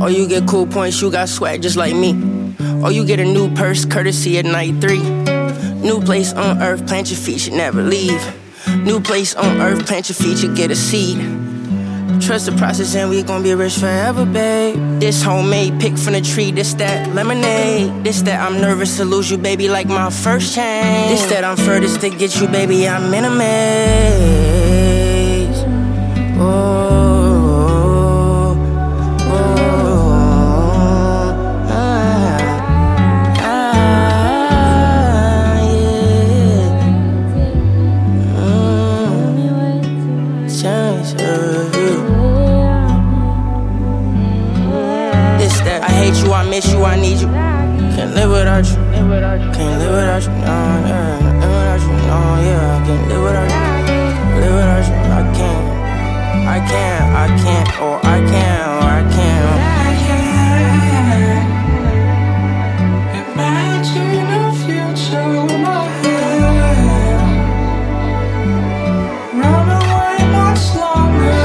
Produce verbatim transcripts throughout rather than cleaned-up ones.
Or you get cool points, you got swag just like me. Or you get a new purse, courtesy at night three. New place on earth, plant your feet, you never leave. New place on earth, plant your feet, you get a seed. Trust the process and we gon' be rich forever, babe. This homemade, pick from the tree, this that lemonade. This that I'm nervous to lose you, baby, like my first chain. This that I'm furthest to get you, baby, I'm in a maze. Oh. I hate you, I miss you, I need you. Can't live without you. Can't live without you, no, yeah. Live without you, no, yeah. I can't live without you. Live without you, I can't. I can't, I can't, or I can, or I can't. Imagine a future with my head. Run away much longer.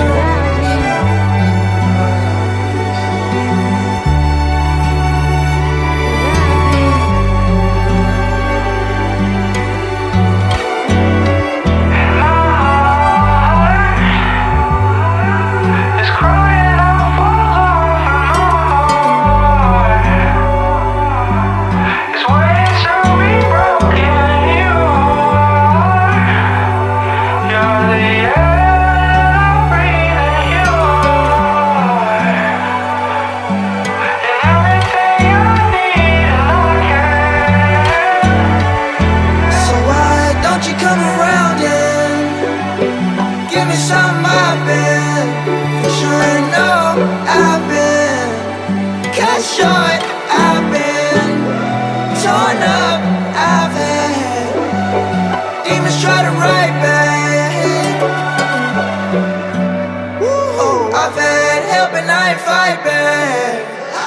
Come around and give me some I've been. For sure you know I've been cut short, I've been torn up, I've had demons try to write back. Oh, I've had help and I ain't fight back.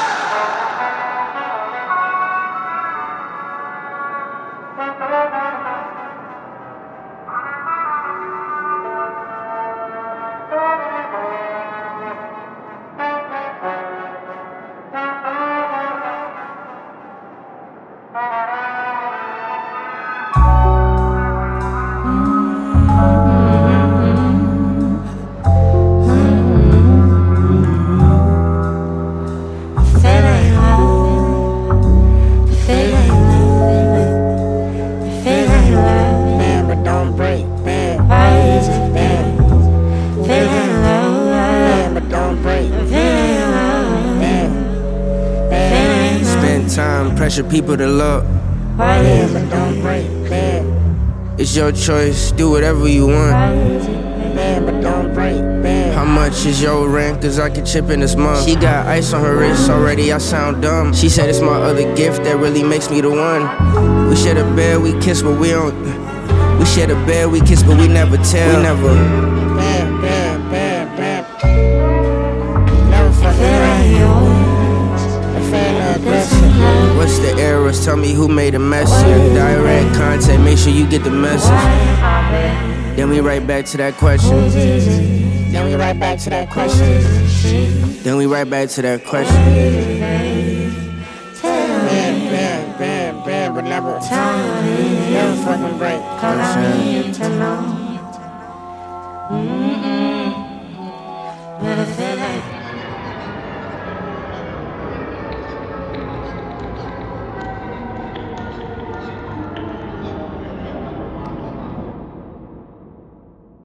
Time, pressure people to love. Why is it don't break bad? It's your choice, do whatever you want. Why is it bad but don't break bad? How much is your rent? Cause I can chip in this month. She got ice on her wrist already, I sound dumb. She said it's my other gift that really makes me the one. We share a bed, we kiss, but we don't. We share a bed, we kiss, but we never tell. We never. Bad, bad, bad, bad. Never fucking yours. What's the errors? Tell me who made a mess here. Direct contact, make sure you get the message. Then we right back to that question. Then we right back to that question. Then we right back to that question. Bad, bad, bad, bad, but never, never fucking break. Cause I need to know. Mm-mm. But I feel like